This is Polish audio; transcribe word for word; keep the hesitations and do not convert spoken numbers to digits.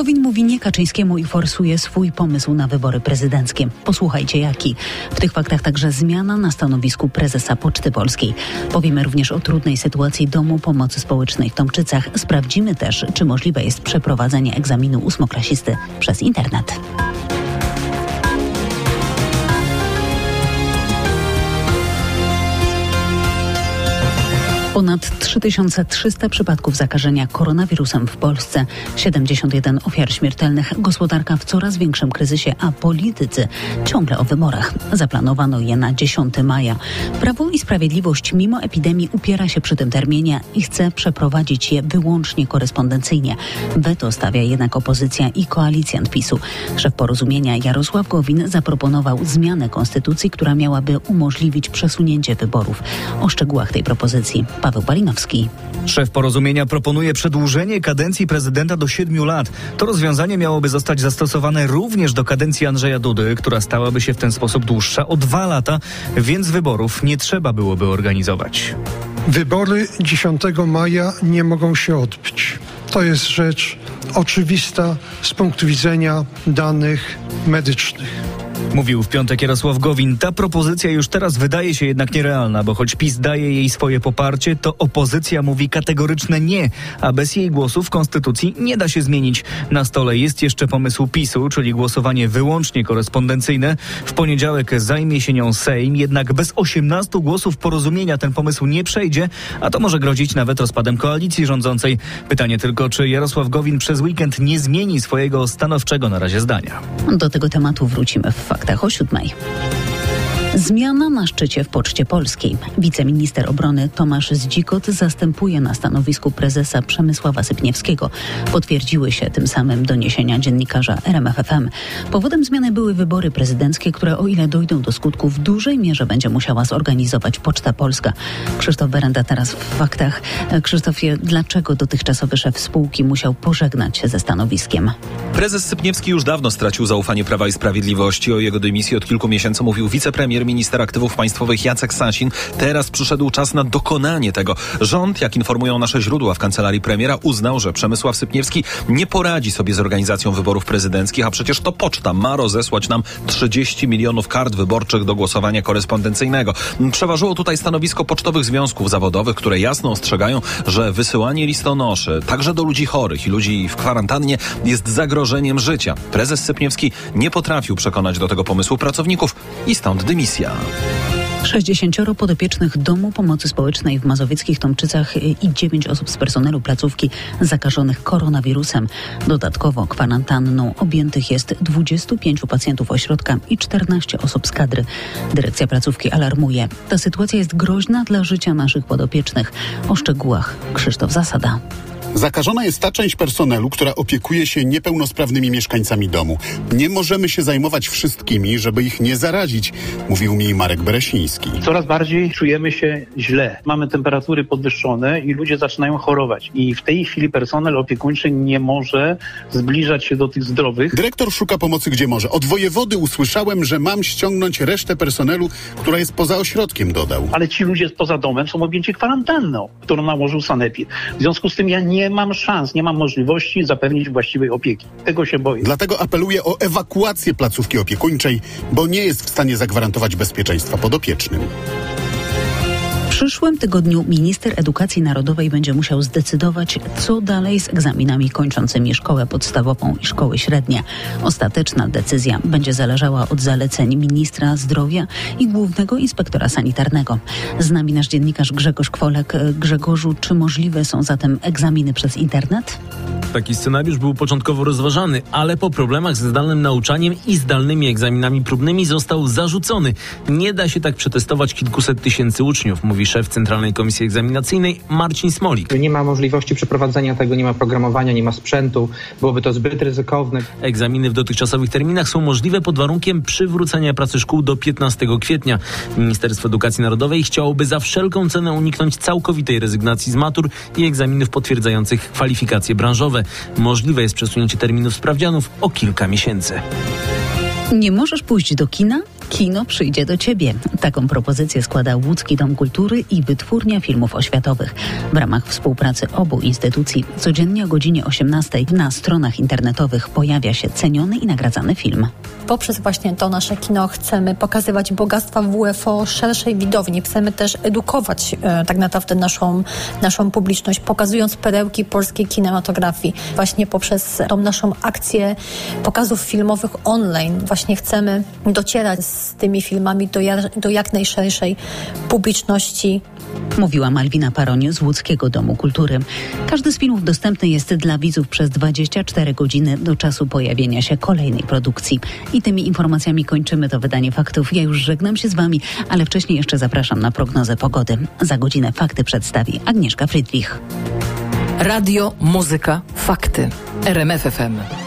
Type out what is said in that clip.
Gowin mówi nie Kaczyńskiemu i forsuje swój pomysł na wybory prezydenckie. Posłuchajcie jaki. W tych faktach także zmiana na stanowisku prezesa Poczty Polskiej. Powiemy również o trudnej sytuacji Domu Pomocy Społecznej w Tomczycach. Sprawdzimy też, czy możliwe jest przeprowadzenie egzaminu ósmoklasisty przez internet. Ponad trzy tysiące trzysta przypadków zakażenia koronawirusem w Polsce, siedemdziesiąt jeden ofiar śmiertelnych, gospodarka w coraz większym kryzysie, a politycy ciągle o wyborach. Zaplanowano je na dziesiątego maja. Prawo i Sprawiedliwość mimo epidemii upiera się przy tym terminie i chce przeprowadzić je wyłącznie korespondencyjnie. Weto stawia jednak opozycja i koalicjant PiSu. Szef Porozumienia Jarosław Gowin zaproponował zmianę konstytucji, która miałaby umożliwić przesunięcie wyborów. O szczegółach tej propozycji Paweł Balinowski. Szef Porozumienia proponuje przedłużenie kadencji prezydenta do siedmiu lat. To rozwiązanie miałoby zostać zastosowane również do kadencji Andrzeja Dudy, która stałaby się w ten sposób dłuższa o dwa lata, więc wyborów nie trzeba byłoby organizować. Wybory dziesiątego maja nie mogą się odbyć. To jest rzecz oczywista z punktu widzenia danych medycznych. Mówił w piątek Jarosław Gowin. Ta propozycja już teraz wydaje się jednak nierealna, bo choć PiS daje jej swoje poparcie, to opozycja mówi kategoryczne nie, a bez jej głosu w konstytucji nie da się zmienić. Na stole jest jeszcze pomysł PiSu, czyli głosowanie wyłącznie korespondencyjne. W poniedziałek zajmie się nią Sejm, jednak bez osiemnastu głosów Porozumienia ten pomysł nie przejdzie, a to może grozić nawet rozpadem koalicji rządzącej. Pytanie tylko, czy Jarosław Gowin przez weekend nie zmieni swojego stanowczego na razie zdania. Do tego tematu wrócimy w faktach o siódmej. Zmiana na szczycie w Poczcie Polskiej. Wiceminister obrony Tomasz Zdzikot zastępuje na stanowisku prezesa Przemysława Sypniewskiego. Potwierdziły się tym samym doniesienia dziennikarza R M F F M. Powodem zmiany były wybory prezydenckie, które o ile dojdą do skutku, w dużej mierze będzie musiała zorganizować Poczta Polska. Krzysztof Berenda teraz w faktach. Krzysztofie, dlaczego dotychczasowy szef spółki musiał pożegnać się ze stanowiskiem? Prezes Sypniewski już dawno stracił zaufanie Prawa i Sprawiedliwości. O jego dymisji od kilku miesięcy mówił wicepremier, minister aktywów państwowych Jacek Sasin. Teraz przyszedł czas na dokonanie tego. Rząd, jak informują nasze źródła w kancelarii premiera, uznał, że Przemysław Sypniewski nie poradzi sobie z organizacją wyborów prezydenckich, a przecież to poczta ma rozesłać nam trzydzieści milionów kart wyborczych do głosowania korespondencyjnego. Przeważyło tutaj stanowisko pocztowych związków zawodowych, które jasno ostrzegają, że wysyłanie listonoszy także do ludzi chorych i ludzi w kwarantannie jest zagrożeniem życia. Prezes Sypniewski nie potrafił przekonać do tego pomysłu pracowników i stąd dymisja. sześćdziesięcioro podopiecznych Domu Pomocy Społecznej w mazowieckich Tomczycach i dziewięć osób z personelu placówki zakażonych koronawirusem. Dodatkowo kwarantanną objętych jest dwudziestu pięciu pacjentów ośrodka i czternaście osób z kadry. Dyrekcja placówki alarmuje. Ta sytuacja jest groźna dla życia naszych podopiecznych. O szczegółach Krzysztof Zasada. Zakażona jest ta część personelu, która opiekuje się niepełnosprawnymi mieszkańcami domu. Nie możemy się zajmować wszystkimi, żeby ich nie zarazić, mówił mi Marek Bereziński. Coraz bardziej czujemy się źle. Mamy temperatury podwyższone i ludzie zaczynają chorować. I w tej chwili personel opiekuńczy nie może zbliżać się do tych zdrowych. Dyrektor szuka pomocy gdzie może. Od wojewody usłyszałem, że mam ściągnąć resztę personelu, która jest poza ośrodkiem, dodał. Ale ci ludzie poza domem są objęci kwarantanną, którą nałożył sanepid. W związku z tym ja nie Nie mam szans, nie mam możliwości zapewnić właściwej opieki. Tego się boję. Dlatego apeluję o ewakuację placówki opiekuńczej, bo nie jest w stanie zagwarantować bezpieczeństwa podopiecznym. W przyszłym tygodniu minister edukacji narodowej będzie musiał zdecydować, co dalej z egzaminami kończącymi szkołę podstawową i szkoły średnie. Ostateczna decyzja będzie zależała od zaleceń ministra zdrowia i głównego inspektora sanitarnego. Z nami nasz dziennikarz Grzegorz Kwolek. Grzegorzu, czy możliwe są zatem egzaminy przez internet? Taki scenariusz był początkowo rozważany, ale po problemach ze zdalnym nauczaniem i zdalnymi egzaminami próbnymi został zarzucony. Nie da się tak przetestować kilkuset tysięcy uczniów, mówi szef Centralnej Komisji Egzaminacyjnej Marcin Smolik. Nie ma możliwości przeprowadzenia tego, nie ma programowania, nie ma sprzętu. Byłoby to zbyt ryzykowne. Egzaminy w dotychczasowych terminach są możliwe pod warunkiem przywrócenia pracy szkół do piętnastego kwietnia. Ministerstwo Edukacji Narodowej chciałoby za wszelką cenę uniknąć całkowitej rezygnacji z matur i egzaminów potwierdzających kwalifikacje branżowe. Możliwe jest przesunięcie terminów sprawdzianów o kilka miesięcy. Nie możesz pójść do kina? Kino przyjdzie do ciebie. Taką propozycję składa Łódzki Dom Kultury i Wytwórnia Filmów Oświatowych. W ramach współpracy obu instytucji codziennie o godzinie osiemnastej na stronach internetowych pojawia się ceniony i nagradzany film. Poprzez właśnie to nasze kino chcemy pokazywać bogactwa W F O szerszej widowni. Chcemy też edukować e, tak naprawdę naszą, naszą publiczność, pokazując perełki polskiej kinematografii. Właśnie poprzez tą naszą akcję pokazów filmowych online właśnie chcemy docierać z tymi filmami do, ja, do jak najszerszej publiczności. Mówiła Malwina Paroń z Łódzkiego Domu Kultury. Każdy z filmów dostępny jest dla widzów przez dwadzieścia cztery godziny do czasu pojawienia się kolejnej produkcji. I tymi informacjami kończymy to wydanie Faktów. Ja już żegnam się z wami, ale wcześniej jeszcze zapraszam na prognozę pogody. Za godzinę fakty przedstawi Agnieszka Friedrich. Radio, muzyka, fakty. R M F F M.